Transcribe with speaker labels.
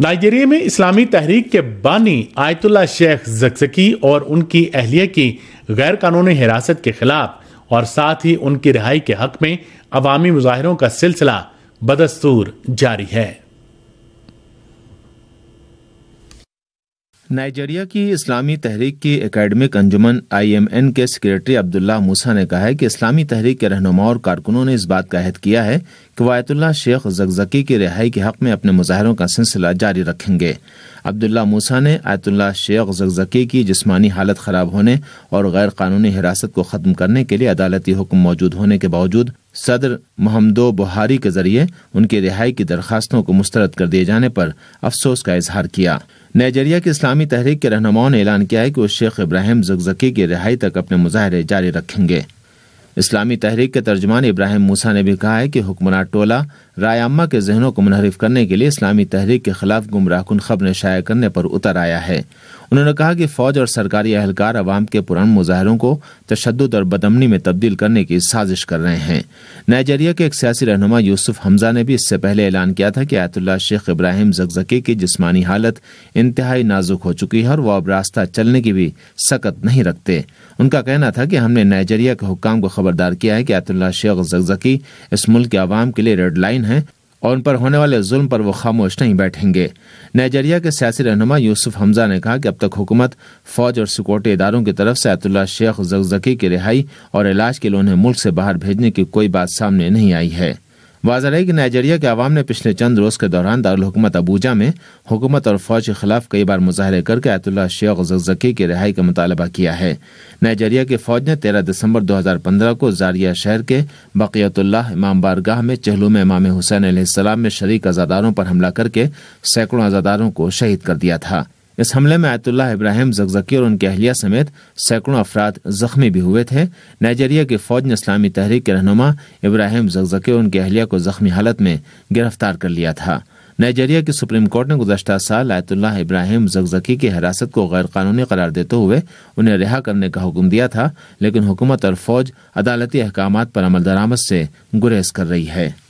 Speaker 1: Nigeria میں اسلامی تحریک کے بانی آیت اللہ شیخ زکزکی اور ان کی اہلیہ کی غیر قانونی حراست کے خلاف اور ساتھ ہی ان کی رہائی کے حق میں عوامی مظاہروں کا سلسلہ بدستور جاری ہے۔
Speaker 2: نائجیریا کی اسلامی تحریک کی اکیڈمک انجمن IMN کے سیکریٹری عبداللہ موسیٰ نے کہا ہے کہ اسلامی تحریک کے رہنما اور کارکنوں نے اس بات کا عہد کیا ہے کہ وہ آیت اللہ شیخ زکزکی کی رہائی کے حق میں اپنے مظاہروں کا سلسلہ جاری رکھیں گے۔ عبداللہ موسیٰ نے آیت اللہ شیخ زکزکی کی جسمانی حالت خراب ہونے اور غیر قانونی حراست کو ختم کرنے کے لیے عدالتی حکم موجود ہونے کے باوجود صدر محمدو بہاری کے ذریعے ان کی رہائی کی درخواستوں کو مسترد کر دیے جانے پر افسوس کا اظہار کیا۔ نائجیریا کی اسلامی تحریک کے رہنماؤں نے اعلان کیا ہے کہ وہ شیخ ابراہیم زکزکی کی رہائی تک اپنے مظاہرے جاری رکھیں گے۔ اسلامی تحریک کے ترجمان ابراہیم موسیٰ نے بھی کہا ہے کہ حکمراں ٹولہ رائے عامہ کے ذہنوں کو منحرف کرنے کے لیے اسلامی تحریک کے خلاف گمراہ کن خبریں شائع کرنے پر اتر آیا ہے۔ انہوں نے کہا کہ فوج اور سرکاری اہلکار عوام کے پرامن مظاہروں کو تشدد اور بدامنی میں تبدیل کرنے کی سازش کر رہے ہیں۔ نائجیریا کے ایک سیاسی رہنما یوسف حمزہ نے بھی اس سے پہلے اعلان کیا تھا کہ آیت اللہ شیخ ابراہیم زکزکی کی جسمانی حالت انتہائی نازک ہو چکی ہے اور وہ اب راستہ چلنے کی بھی سکت نہیں رکھتے۔ ان کا کہنا تھا کہ ہم نے نائجیریا کے حکام کو خبردار کیا ہے کہ آیت اللہ شیخ زکزکی اس ملک کے عوام کے لیے ریڈ لائن ہیں اور ان پر ہونے والے ظلم پر وہ خاموش نہیں بیٹھیں گے۔ نائجیریا کے سیاسی رہنما یوسف حمزہ نے کہا کہ اب تک حکومت، فوج اور سیکورٹی اداروں کی طرف سے آیت اللہ شیخ زکزکی کی رہائی اور علاج کے لیے انہیں ملک سے باہر بھیجنے کی کوئی بات سامنے نہیں آئی ہے۔ واضح ہے کہ نائجیریا کے عوام نے پچھلے چند روز کے دوران دارالحکومت ابوجا میں حکومت اور فوج کے خلاف کئی بار مظاہرے کر کے آیت اللہ شیخ زکزکی کی رہائی کا مطالبہ کیا ہے۔ نائجیریا کی فوج نے 13 دسمبر 2015 کو زاریہ شہر کے بقیت اللہ امام بارگاہ میں چہلو میں امام حسین علیہ السلام میں شریک عزاداروں پر حملہ کر کے سینکڑوں عزاداروں کو شہید کر دیا تھا۔ اس حملے میں آیت اللہ ابراہیم زکزکی اور ان کی اہلیہ سمیت سینکڑوں افراد زخمی بھی ہوئے تھے۔ نائجیریا کی فوج نے اسلامی تحریک کے رہنما ابراہیم زکزکی اور ان کی اہلیہ کو زخمی حالت میں گرفتار کر لیا تھا۔ نائجیریا کی سپریم کورٹ نے گزشتہ سال آیت اللہ ابراہیم زکزکی کی حراست کو غیر قانونی قرار دیتے ہوئے انہیں رہا کرنے کا حکم دیا تھا، لیکن حکومت اور فوج عدالتی احکامات پر عمل درآمد سے گریز کر رہی ہے۔